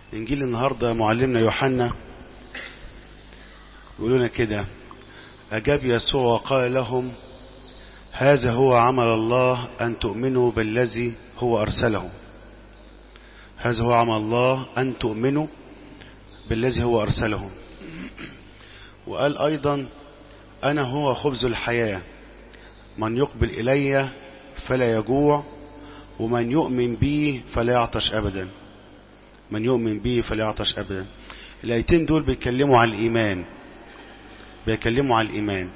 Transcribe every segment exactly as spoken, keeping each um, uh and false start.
إنجيل النهاردة معلمنا يوحنا يقول لنا كده: أجاب يسوع وقال لهم: هذا هو عمل الله أن تؤمنوا بالذي هو أرسله. هذا هو عمل الله أن تؤمنوا بالذي هو أرسله. وقال أيضا: أنا هو خبز الحياة، من يقبل إلي فلا يجوع، ومن يؤمن بي فلا يعطش أبدا. من يؤمن بي فلا يعطش أبدا. الآيتين دول بيتكلموا عن الإيمان، بيتكلموا عن الإيمان.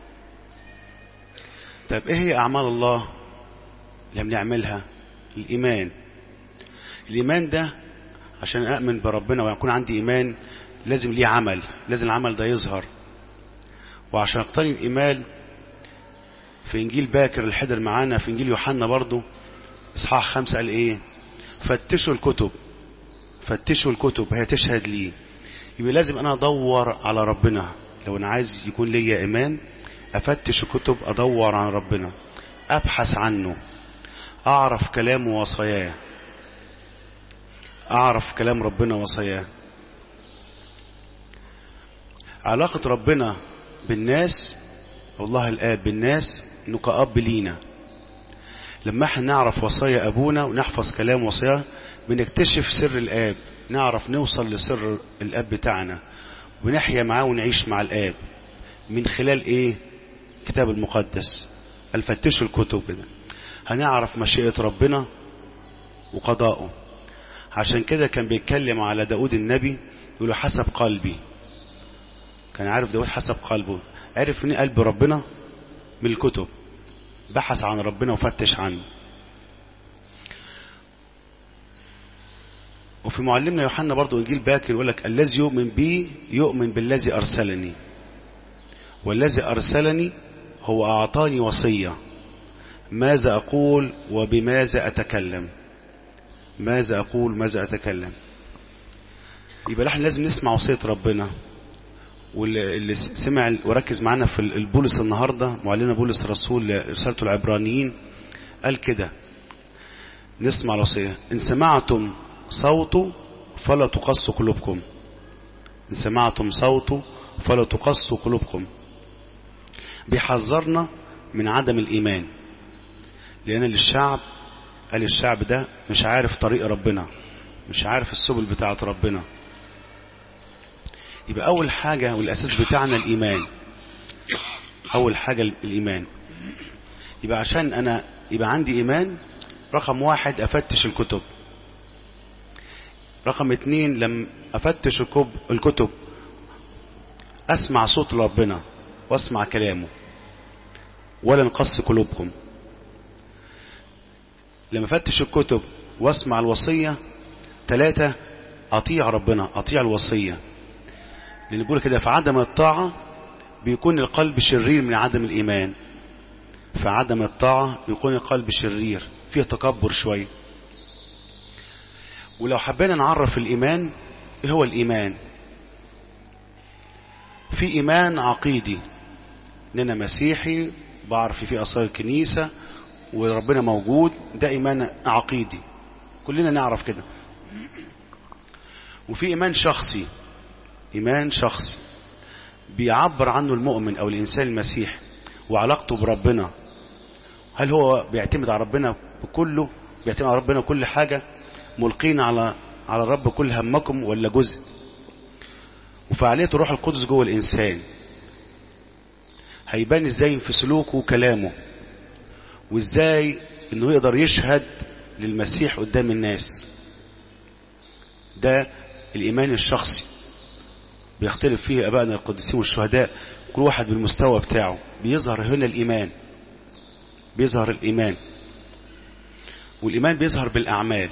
طيب إيه هي أعمال الله اللي بنعملها؟ الإيمان. الإيمان ده عشان أؤمن بربنا ويكون عندي إيمان لازم ليه عمل، لازم العمل ده يظهر. وعشان أقتني الإيمان في إنجيل باكر الحضر معانا في إنجيل يوحنا برضو إصحاح خمسة قال إيه؟ فتشوا الكتب، فتشوا الكتب هي تشهد لي. يبقى لازم أنا أدور على ربنا. لو أنا عايز يكون لي إيمان أفتش الكتب، أدور عن ربنا، أبحث عنه، أعرف كلامه وصاياه، أعرف كلام ربنا وصاياه. علاقة ربنا بالناس، والله الآب بالناس، إنه كأب لينا. لما احنا نعرف وصايا أبونا ونحفظ كلام وصاياه بنكتشف سر الآب، نعرف نوصل لسر الآب بتاعنا ونحيا معاه ونعيش مع الآب من خلال إيه؟ كتاب المقدس. الفتشوا الكتب ده هنعرف مشيئة ربنا وقضاؤه. عشان كده كان بيتكلم على داود النبي يقول له حسب قلبي. كان عارف داود حسب قلبه، عرف من قلب ربنا من الكتب، بحث عن ربنا وفتش عنه. وفي معلمنا يوحنا برضو إنجيل باكر يقول لك: الذي يؤمن بي يؤمن بالذي أرسلني، والذي أرسلني هو أعطاني وصية ماذا أقول وبماذا أتكلم. ماذا أقول ماذا أتكلم. يبقى احنا لازم نسمع وصية ربنا. واللي سمع وركز معنا في البولس النهاردة، معلنا بولس الرسول رسالته العبرانيين، قال كده: نسمع الوصية: إن سمعتم صوته فلا تقسوا قلوبكم. إن سمعتم صوته فلا تقسوا قلوبكم. بيحذرنا من عدم الإيمان، لأن للشعب قال الشعب ده مش عارف طريق ربنا، مش عارف السبل بتاعت ربنا. يبقى أول حاجة والأساس بتاعنا الإيمان. أول حاجة الإيمان. يبقى عشان أنا يبقى عندي إيمان، رقم واحد أفتش الكتب. رقم اتنين لما أفتش الكتب أسمع صوت ربنا وأسمع كلامه. ولا نقص قلوبكم. لما أفتش الكتب وأسمع الوصية. ثلاثة أطيع ربنا، أطيع الوصية. لأن بيقول كده: في عدم الطاعة بيكون القلب شرير من عدم الإيمان. في عدم الطاعة بيكون القلب شرير، فيه تكبر شوية. ولو حبينا نعرف الإيمان، إيه هو الإيمان؟ في إيمان عقيدي، إن أنا مسيحي بعرف فيه أسرار الكنيسة وربنا موجود، ده إيمان عقيدي كلنا نعرف كده. وفي إيمان شخصي، إيمان شخصي بيعبر عنه المؤمن أو الإنسان المسيح وعلاقته بربنا. هل هو بيعتمد على ربنا بكله، بيعتمد على ربنا كل حاجة، ملقين على على الرب كل همكم، ولا جزء؟ وفعالية الروح القدس جوه الإنسان هيبان إزاي في سلوكه وكلامه، وإزاي إنه يقدر يشهد للمسيح قدام الناس. ده الإيمان الشخصي بيختلف فيه أبائنا القديسين والشهداء، كل واحد بالمستوى بتاعه. بيظهر هنا الإيمان، بيظهر الإيمان. والإيمان بيظهر بالأعمال.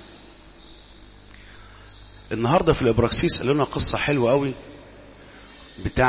النهاردة في الإبراكسيس قال لنا قصة حلوة قوي بتاع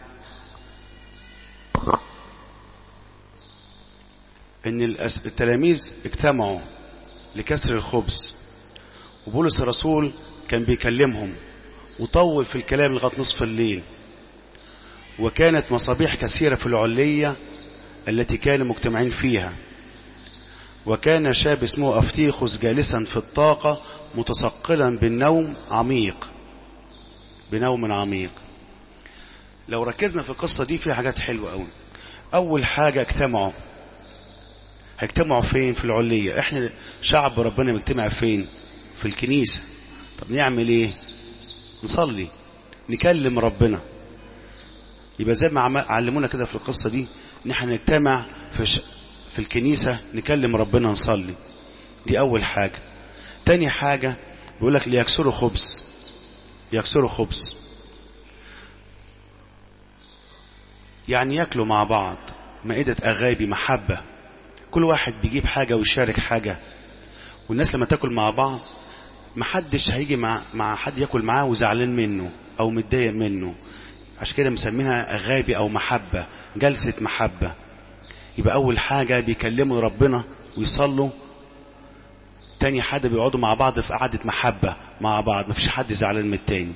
إن التلاميذ اجتمعوا لكسر الخبز، وبولس الرسول كان بيكلمهم وطول في الكلام لغاية نصف الليل. وكانت مصابيح كثيرة في العلية التي كانوا مجتمعين فيها. وكان شاب اسمه أفتيخوس جالسا في الطاقة متثقلا بالنوم عميق، بنوم عميق. لو ركزنا في القصة دي فيها حاجات حلوة قوي. اول حاجة اجتمعوا. هيجتمعوا فين؟ في العلية. احنا شعب ربنا بيجتمع فين؟ في الكنيسة. طب نعمل ايه؟ نصلي، نكلم ربنا. يبقى زي ما علمونا كده في القصة دي ان احنا نجتمع في, ش... في الكنيسة، نكلم ربنا، نصلي. دي اول حاجة. تاني حاجة بيقول لك ليكسروا خبز، يكسروا خبز يعني ياكلوا مع بعض، مائدة اغابي، محبة. كل واحد بيجيب حاجة ويشارك حاجة، والناس لما تاكل مع بعض محدش هيجي مع مع حد ياكل معاه وزعلان منه او متضايق منه. عشان كده مسمينها اغابي او محبة، جلسة محبة. يبقى اول حاجة بيكلموا ربنا ويصلوا، تاني حاجة بيقعدوا مع بعض في قعدة محبة مع بعض، مفيش حد زعلان من التاني.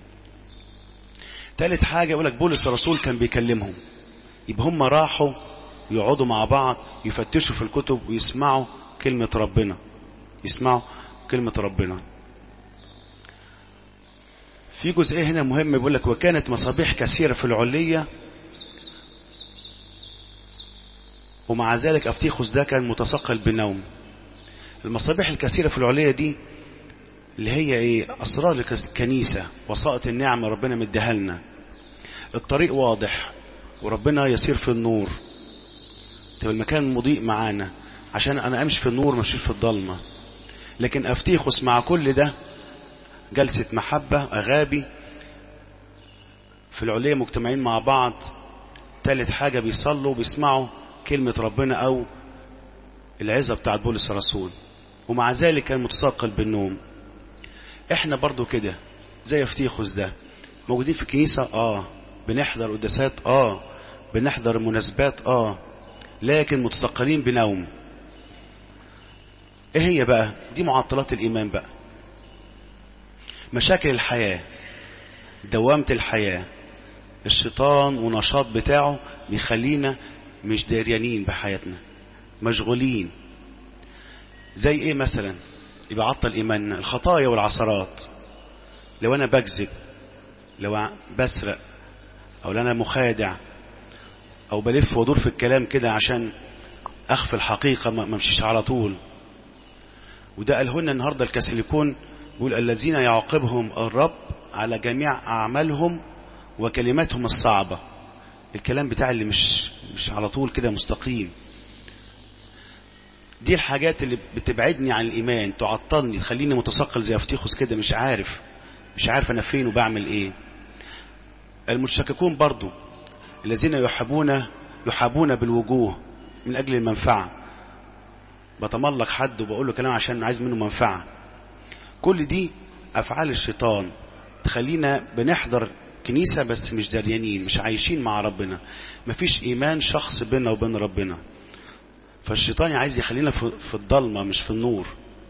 تالت حاجة يقولك بولس الرسول كان بيكلمهم، يبقى هم راحوا يقعدوا مع بعض، يفتشوا في الكتب ويسمعوا كلمة ربنا، يسمعوا كلمة ربنا. في جزئية هنا مهم بيقول لك وكانت مصابيح كثيرة في العلية، ومع ذلك أفتيخوس ده كان متثقل بنوم. المصابيح الكثيرة في العلية دي اللي هي ايه؟ أسرار الكنيسة، وسائط النعمة ربنا مديها لنا. الطريق واضح وربنا يسير في النور، تبقى المكان مضيء معانا عشان أنا أمشي في النور مش في الضلمة. لكن أفتيخوس مع كل ده جلسة محبة، أغابي في العلية مجتمعين مع بعض. ثالث حاجة بيصلوا بيسمعوا كلمة ربنا أو العظة بتاعت بولس الرسول، ومع ذلك كان متثقل بالنوم. احنا برضو كده زي أفتيخوس ده، موجودين في الكنيسة اه، بنحضر قداسات اه، بنحضر مناسبات اه، لكن متثقلين بنوم. ايه هي بقى دي؟ معطلات الإيمان بقى، مشاكل الحياة، دوامة الحياة. الشيطان ونشاط بتاعه بيخلينا مش داريانين بحياتنا، مشغولين. زي ايه مثلا يبقى عطل ايماننا؟ الخطايا والعثرات. لو انا بكذب، لو بسرق، او لو انا مخادع، او بلف وادور في الكلام كده عشان اخفي الحقيقة، ما امشيش على طول. وده قاله لنا النهارده الكاثوليكون، بيقول الذين يعاقبهم الرب على جميع أعمالهم وكلماتهم الصعبة. الكلام بتاع اللي مش مش على طول كده مستقيم. دي الحاجات اللي بتبعدني عن الإيمان، تعطلني، تخليني متثقل زي أفتيخوس كده، مش عارف مش عارف أنا فين وبعمل إيه. المتشككون برضو الذين يحبون يحبون بالوجوه من أجل المنفعة. بتملق حد وبقول له كلام عشان عايز منه منفعة. كل دي أفعال الشيطان تخلينا بنحضر كنيسة بس مش داريانين، مش عايشين مع ربنا، مفيش إيمان شخص بيننا وبين ربنا. فالشيطان عايز يخلينا في الضلمة مش في النور.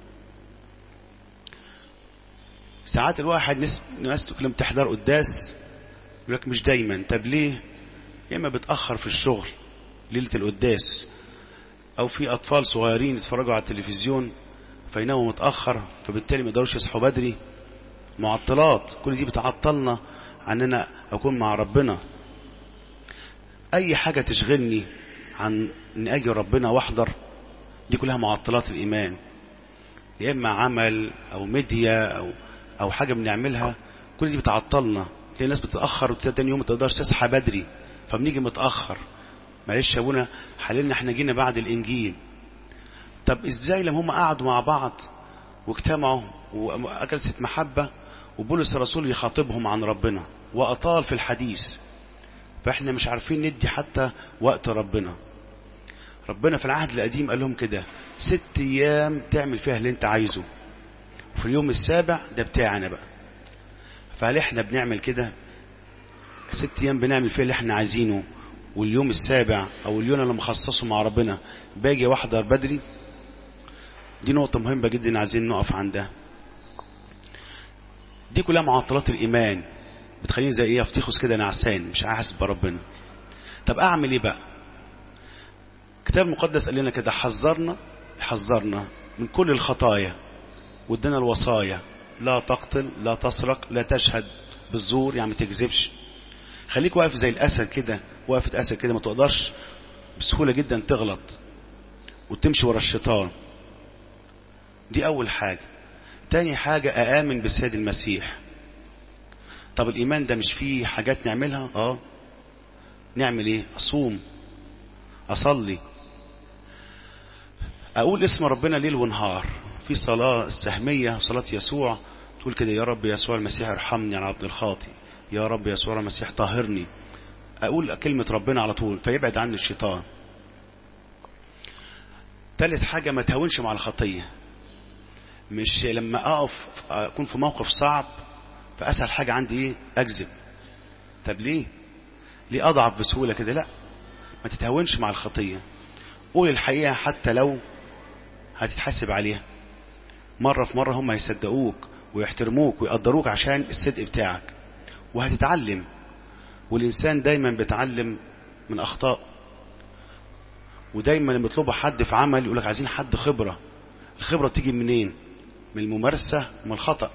ساعات الواحد ناس ناس تكلم تحضر قداس يقول لك مش دايما. طب ليه؟ يا اما بتأخر في الشغل ليلة القداس، او في اطفال صغيرين يتفرجوا على التلفزيون فيناموا متأخر، فبالتالي ما يقدروش يصحوا بدري. معطلات، كل دي بتعطلنا عننا اكون مع ربنا. اي حاجة تشغلني عن ان اجي ربنا واحضر، دي كلها معطلات الايمان. يا اما عمل او ميديا او او حاجة بنعملها، كل دي بتعطلنا. تلاقي الناس بتتأخر وتاني يوم ما تقدرش تصحى بدري، فبنيجي متأخر. معلش يا ابونا حللنا احنا جينا بعد الانجيل. طب ازاي لما هم قعدوا مع بعض واجتمعوا وجلسة محبة وبولس الرسول يخاطبهم عن ربنا وأطال في الحديث، فاحنا مش عارفين ندي حتى وقت ربنا. ربنا في العهد القديم قال لهم كده ست ايام تعمل فيها اللي انت عايزه، وفي اليوم السابع ده بتاعنا بقى. فهل احنا بنعمل كده؟ ست ايام بنعمل فيها اللي احنا عايزينه، واليوم السابع او اليوم اللي مخصصه مع ربنا باجي واحضر بدري؟ دي نقطة مهمة جدا عايزين نقف عندها. دي كلها معطلات الإيمان بتخليني زي ايه أفتيخوس كده نعسان مش حاسس بربنا. طب أعمل ايه بقى؟ الكتاب المقدس قال لنا كده حذرنا حذرنا من كل الخطايا وادانا الوصايا: لا تقتل، لا تسرق، لا تشهد بالزور، يعني ما تكذبش. خليك واقف زي الاسد كده، وقفة اسد كده، ما تقدرش بسهولة جدا تغلط وتمشي ورا الشيطان. دي اول حاجة. تاني حاجة اآمن بالسيد المسيح. طب الايمان ده مش فيه حاجات نعملها؟ اه نعمل ايه؟ اصوم، اصلي، اقول اسم ربنا ليل ونهار. في صلاة السهمية، صلاة يسوع، تقول كده: يا رب يسوع المسيح ارحمني على عبد الخاطئ، يا رب يسوع المسيح طهرني. اقول كلمة ربنا على طول فيبعد عني الشيطان. ثالث حاجة ما تهونش مع الخطية. مش لما اقف اكون في موقف صعب فاسهل حاجة عندي ايه؟ اكذب. طب ليه ليه اضعف بسهولة كده؟ لا، ما تتهونش مع الخطية. قول الحقيقة حتى لو هتتحاسب عليها. مرة في مرة هم هيصدقوك ويحترموك ويقدروك عشان الصدق بتاعك، وهتتعلم. والإنسان دايما بيتعلم من أخطاء. ودايما لما يطلبوا حد في عمل يقولك عايزين حد خبرة. الخبرة تيجي منين؟ من الممارسة ومن الخطأ.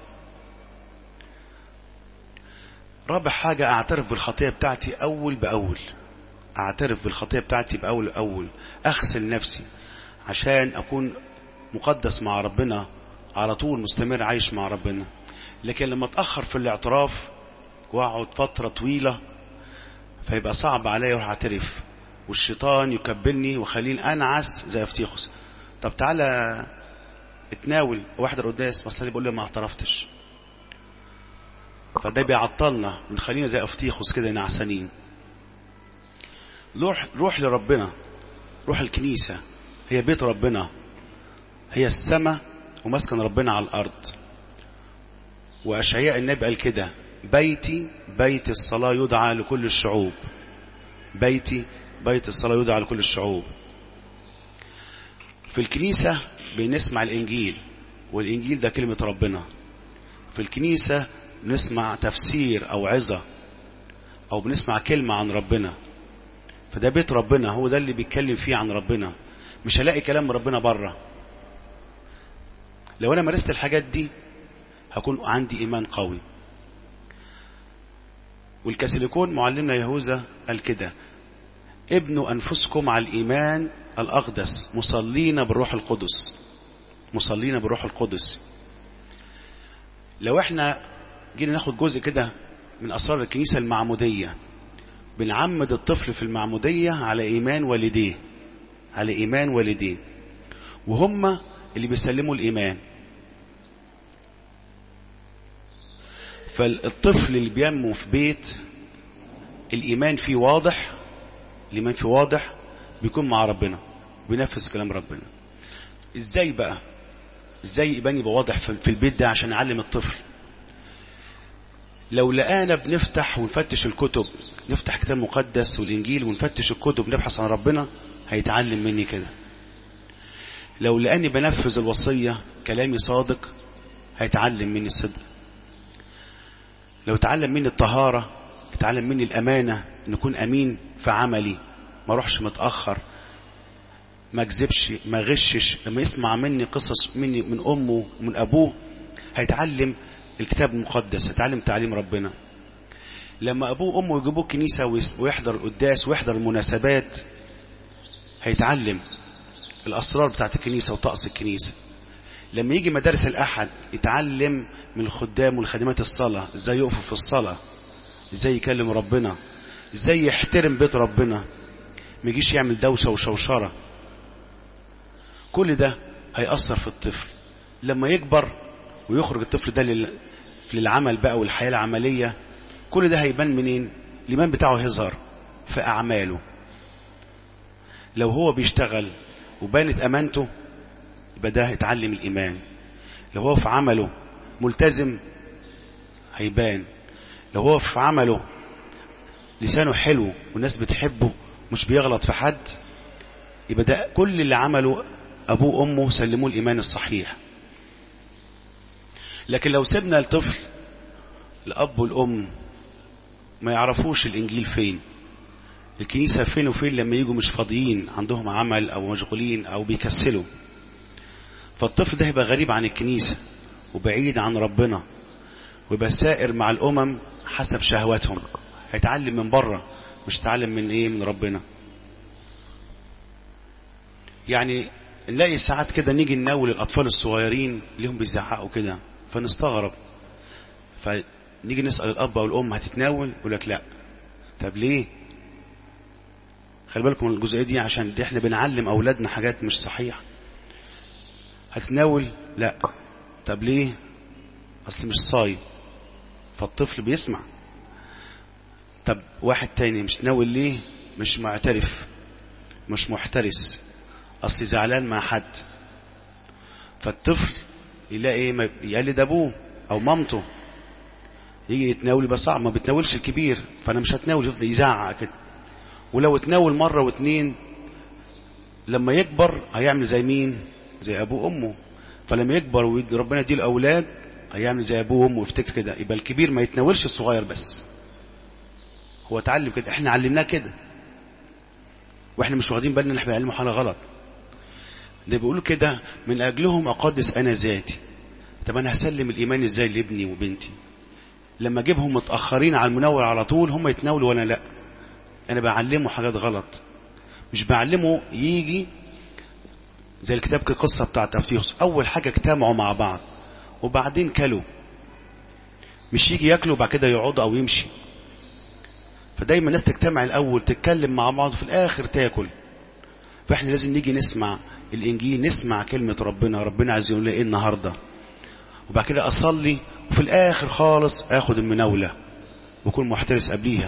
رابع حاجة اعترف بالخطية بتاعتي أول بأول. اعترف بالخطية بتاعتي بأول بأول، أغسل نفسي عشان أكون مقدس مع ربنا على طول، مستمر عايش مع ربنا. لكن لما اتأخر في الاعتراف واقعد فترة طويلة فيبقى صعب عليا اروح اعترف، والشيطان يكبلني وخليني انعس زي افتيخس. طب تعالى اتناول واحدة قداس، بس بقول له ما اعترفتش. فده بيعطلنا، بنخلينا زي افتيخس كده نعسانين. روح روح لربنا، روح الكنيسة، هي بيت ربنا، هي السماء ومسكن ربنا على الارض. واشعياء النبي قال كده: بيتي بيت الصلاة يدعى لكل الشعوب. بيتي بيت الصلاة يدعى لكل الشعوب. في الكنيسة بنسمع الانجيل، والانجيل ده كلمة ربنا. في الكنيسة بنسمع تفسير او عظة، او بنسمع كلمة عن ربنا. فده بيت ربنا، هو ده اللي بيتكلم فيه عن ربنا. مش هلاقي كلام ربنا بره. لو انا مارست الحاجات دي هكون عندي ايمان قوي. والكاثوليكون معلمنا يهوذا قال كده: ابنوا انفسكم على الايمان الاقدس مصلين بالروح القدس. مصلين بالروح القدس. لو احنا جينا ناخد جزء كده من اسرار الكنيسة المعمودية، بنعمد الطفل في المعمودية على ايمان والديه، على ايمان والديه، وهم اللي بيسلموا الايمان. فالطفل اللي بينمو في بيت الايمان فيه واضح، الايمان فيه واضح، بيكون مع ربنا، بينفذ كلام ربنا. ازاي بقى؟ ازاي ايماني يبقى واضح في البيت ده عشان اعلم الطفل؟ لو لقانا بنفتح ونفتش الكتب، نفتح كتاب مقدس والانجيل ونفتش الكتب نبحث عن ربنا، هيتعلم مني كده. لو لقاني بنفذ الوصية، كلامي صادق، هيتعلم مني الصدق. لو تعلم مني الطهارة، يتعلم مني الأمانة، نكون أمين في عملي، ما اروحش متأخر، ما اكذبش، ما غشش. لما يسمع مني قصص مني من أمه ومن أبوه هيتعلم الكتاب المقدس، هيتعلم تعليم ربنا. لما أبوه وأمه يجيبوه الكنيسة ويحضر القداس ويحضر المناسبات، هيتعلم الأسرار بتاعت الكنيسة وطقس الكنيسة. لما يجي مدارس الأحد يتعلم من الخدام والخادمات الصلاة، ازاي يقفوا في الصلاة، ازاي يكلم ربنا، ازاي يحترم بيت ربنا، ما يجيش يعمل دوشة وشوشرة. كل ده هيأثر في الطفل. لما يكبر ويخرج الطفل ده للعمل بقى والحياة العملية، كل ده هيبان منين؟ الإيمان بتاعه هيظهر في أعماله. لو هو بيشتغل وبانت أمانته، يبقى ده هيتعلم الإيمان. لو هو في عمله ملتزم هيبان. لو هو في عمله لسانه حلو والناس بتحبه، مش بيغلط في حد، يبقى ده كل اللي عمله أبوه وأمه سلموه الإيمان الصحيح. لكن لو سيبنا الطفل، الأب والأم ما يعرفوش الإنجيل فين، الكنيسة فين وفين، لما يجوا مش فاضيين، عندهم عمل أو مشغولين أو بيكسلوا، فالطفل ده هيبقى غريب عن الكنيسة، وبعيد عن ربنا ويبقى سائر مع الأمم حسب شهواتهم. هيتعلم من بره مش تعلم من ايه؟ من ربنا. يعني نلاقي ساعات كده نيجي نناول الأطفال الصغيرين ليهم بيزعقوا كده فنستغرب، فنيجي نسأل الأب أو الأم هتتناول؟ يقول لك لا. طب ليه؟ خلي بالكم من الجزئية دي عشان دي احنا بنعلم أولادنا حاجات مش صحيحة. هتتناول؟ لا. طب ليه؟ أصل مش صايم. فالطفل بيسمع. طب واحد تاني مش تناول ليه؟ مش معترف مش محترس، أصل زعلان مع حد. فالطفل يلاقي ايه؟ يقلد أبوه أو مامته، يجي يتناول يبقى صعب، ما بتناولش الكبير فأنا مش هتناول، يفضل يزعق كده. ولو اتناول مرة واتنين لما يكبر هيعمل زي مين؟ زي أبوه وأمه. فلما يكبر وربنا يديه الأولاد هيعمل زي أبوه وأمه ويفتكر كده. يبقى الكبير ما يتناولش الصغير بس. هو اتعلم كده، احنا علمناه كده واحنا مش واخدين بالنا ان احنا بنعلمه حاجه غلط. ده بيقولوا كده من اجلهم اقدس انا ذاتي. طب انا هسلم الايمان ازاي لابني وبنتي لما اجيبهم متاخرين على المناول على طول هم يتناولوا وانا لا؟ انا بعلمه حاجات غلط، مش بعلمه يجي زي الكتاب القصه بتاعت تفتيخ. اول حاجه اجتمعوا مع بعض وبعدين كلوا، مش يجي ياكلوا بعد كده يقعدوا او يمشي. فدايما الناس تجتمع الاول تتكلم مع بعض وفي الاخر تاكل. فاحنا لازم نيجي نسمع الانجيل، نسمع كلمه ربنا، ربنا عايز يقول لي ايه النهارده، وبعد كده اصلي وفي الاخر خالص اخد المناوله واكون محترس قبليها.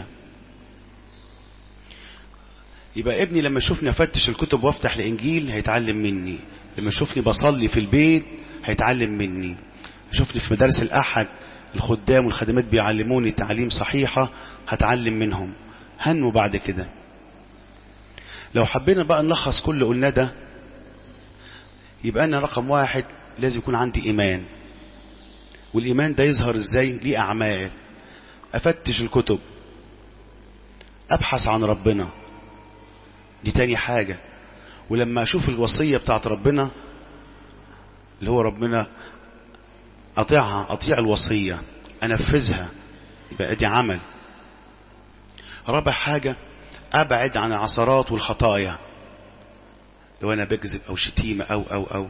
يبقى ابني لما يشوفني افتش الكتب وافتح الانجيل هيتعلم مني، لما يشوفني بصلي في البيت هيتعلم مني، يشوفني في مدارس الاحد الخدام والخادمات بيعلموني تعليم صحيحه هتعلم منهم. هنوا بعد كده. لو حبينا بقى نلخص كل قلنا ده، يبقى أنا رقم واحد لازم يكون عندي إيمان. والإيمان ده يظهر إزاي؟ ليه أعمال. أفتش الكتب، أبحث عن ربنا، دي تاني حاجة. ولما أشوف الوصية بتاعت ربنا اللي هو ربنا أطيعها، أطيع الوصية أنفذها، يبقى دي عمل. رابع حاجة أبعد عن العثرات والخطايا، لو أنا بكذب أو شتيمة أو أو أو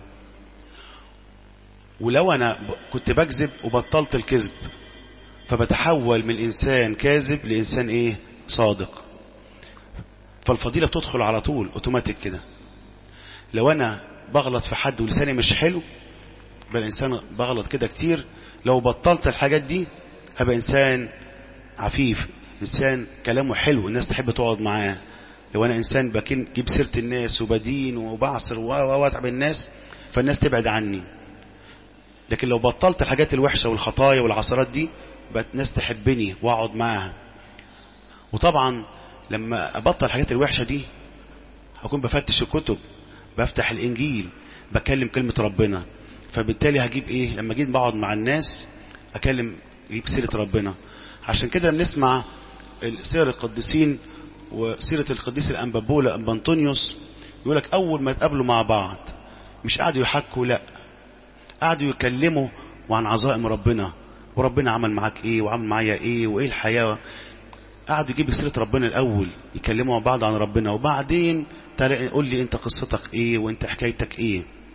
ولو أنا كنت بكذب وبطلت الكذب فبتحول من إنسان كاذب لإنسان إيه؟ صادق. فالفضيلة بتدخل على طول أوتوماتيك كده. لو أنا بغلط في حد ولساني مش حلو بل إنسان بغلط كده كتير، لو بطلت الحاجات دي هبقى إنسان عفيف، إنسان كلامه حلو الناس تحب تقعد معاه. لو أنا إنسان بكين جيب سيرة الناس وبدين وبعصر واتعب الناس فالناس تبعد عني. لكن لو بطلت الحاجات الوحشة والخطايا والعثرات دي بقت الناس تحبني واقعد معاها. وطبعا لما أبطل الحاجات الوحشة دي هكون بفتش الكتب، بفتح الإنجيل، بكلم كلمة ربنا. فبالتالي هجيب إيه؟ لما جيت بقعد مع الناس أكلم جيب سيرة ربنا. عشان كده نسمع سير القديسين وسيرة القديس الأنبابولة أنبا أنطونيوس يقول لك أول ما يتقابلوا مع بعض مش قعدوا يحكوا، لا قعدوا يكلموا عن عظائم ربنا، وربنا عمل معاك ايه وعمل معايا ايه وايه الحياة. قعدوا يجيبوا سيرة ربنا الأول، يكلموا مع بعض عن ربنا، وبعدين قول لي انت قصتك ايه وانت حكايتك ايه.